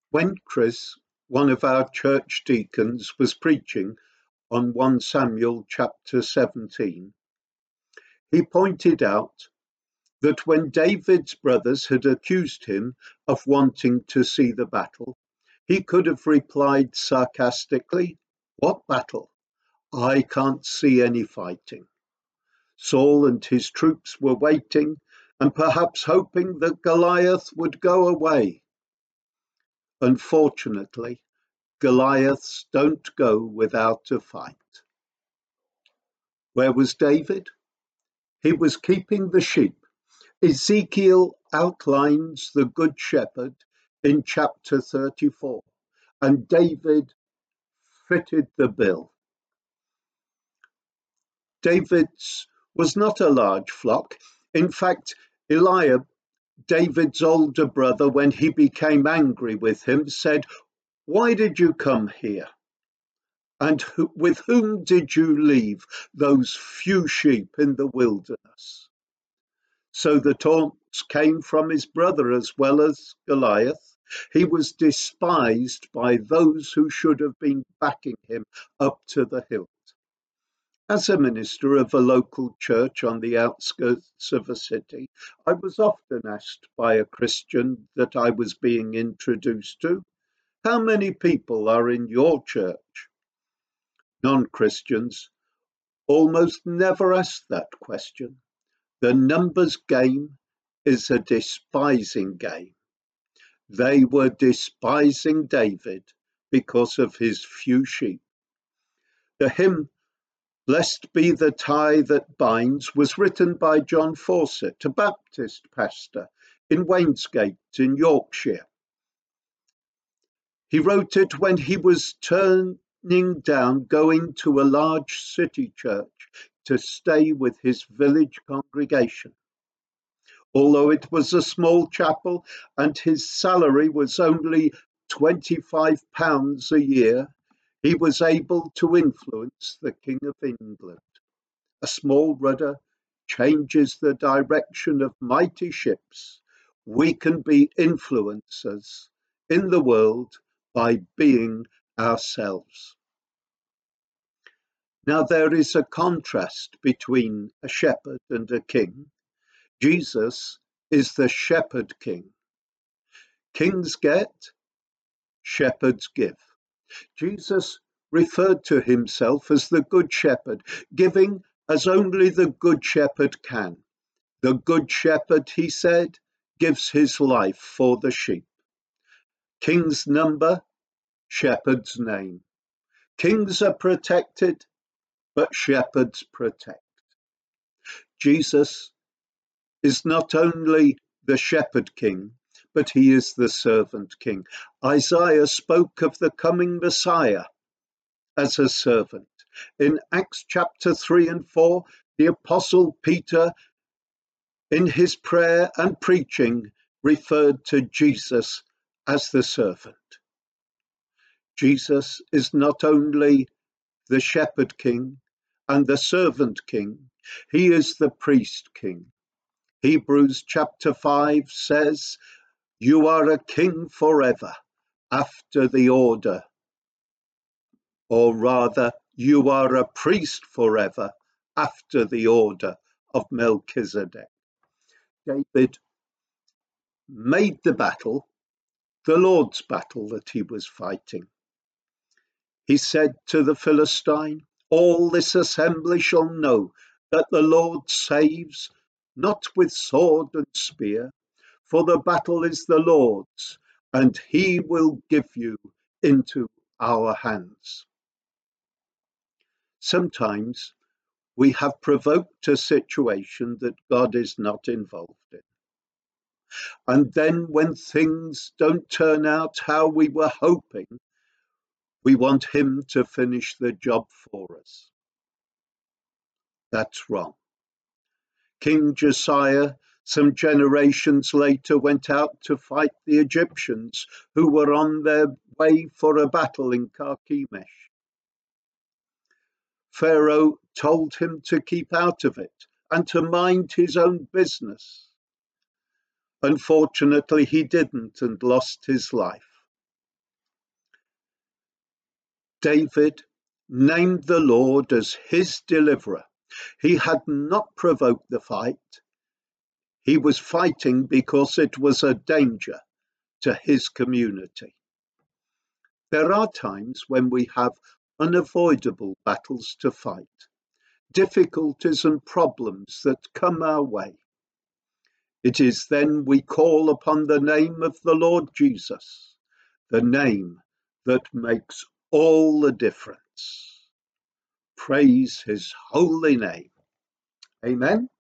When Chris, one of our church deacons, was preaching on 1 Samuel chapter 17, he pointed out that when David's brothers had accused him of wanting to see the battle, he could have replied sarcastically, "What battle? I can't see any fighting." Saul and his troops were waiting and perhaps hoping that Goliath would go away. Unfortunately, Goliaths don't go without a fight. Where was David? He was keeping the sheep. Ezekiel outlines the Good Shepherd in chapter 34, and David fitted the bill. David's was not a large flock. In fact, Eliab, David's older brother, when he became angry with him, said, "Why did you come here? And with whom did you leave those few sheep in the wilderness?" So the taunts came from his brother as well as Goliath. He was despised by those who should have been backing him up to the hilt. As a minister of a local church on the outskirts of a city, I was often asked by a Christian that I was being introduced to, "How many people are in your church?" Non-Christians almost never ask that question. The numbers game is a despising game. They were despising David because of his few sheep. The hymn, "Blessed be the tie that binds," was written by John Fawcett, a Baptist pastor in Wainsgate in Yorkshire. He wrote it when he was turning down going to a large city church to stay with his village congregation. Although it was a small chapel and his salary was only £25 a year, he was able to influence the King of England. A small rudder changes the direction of mighty ships. We can be influencers in the world by being ourselves. Now there is a contrast between a shepherd and a king. Jesus is the shepherd king. Kings get, shepherds give. Jesus referred to himself as the Good Shepherd, giving as only the Good Shepherd can. The Good Shepherd, he said, gives his life for the sheep. Kings number, shepherds name. Kings are protected, but shepherds protect. Jesus is not only the shepherd king, but he is the servant king. Isaiah spoke of the coming Messiah as a servant. In Acts chapter 3 and 4, the apostle Peter, in his prayer and preaching, referred to Jesus as the servant. Jesus is not only the shepherd king and the servant king, he is the priest king. Hebrews chapter 5 says, "You are a king forever after the order," or rather, "You are a priest forever after the order of Melchizedek." David made the battle, the Lord's battle that he was fighting. He said to the Philistine, "All this assembly shall know that the Lord saves, not with sword and spear, for the battle is the Lord's, and he will give you into our hands." Sometimes we have provoked a situation that God is not involved in. And then when things don't turn out how we were hoping, we want him to finish the job for us. That's wrong. King Josiah, some generations later, went out to fight the Egyptians who were on their way for a battle in Carchemish. Pharaoh told him to keep out of it and to mind his own business. Unfortunately, he didn't and lost his life. David named the Lord as his deliverer. He had not provoked the fight. He was fighting because it was a danger to his community. There are times when we have unavoidable battles to fight, difficulties and problems that come our way. It is then we call upon the name of the Lord Jesus, the name that makes all the difference. Praise his holy name. Amen.